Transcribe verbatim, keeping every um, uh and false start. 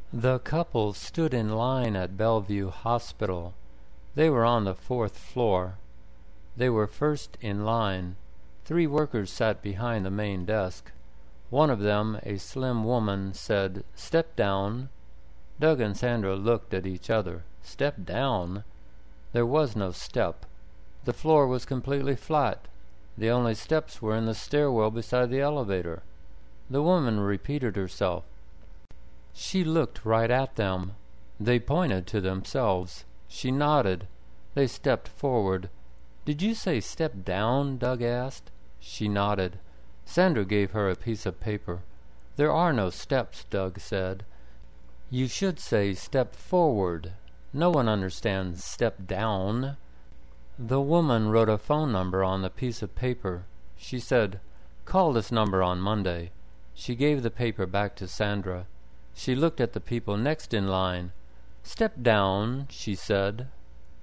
The couple stood in line at Bellevue Hospital. They were on the fourth floor. They were first in line. Three workers sat behind the main desk. One of them, a slim woman, said, "Step down." Doug and Sandra looked at each other. Step down? There was no step. The floor was completely flat. The only steps were in the stairwell beside the elevator. The woman repeated herself. She looked right at them. They pointed to themselves. She nodded. They stepped forward. "Did you say step down?" Doug asked. She nodded. Sandra gave her a piece of paper. "There are no steps," Doug said. "You should say step forward. No one understands step down." The woman wrote a phone number on the piece of paper. She said, "Call this number on Monday." She gave the paper back to Sandra. She looked at the people next in line. "Step down," she said.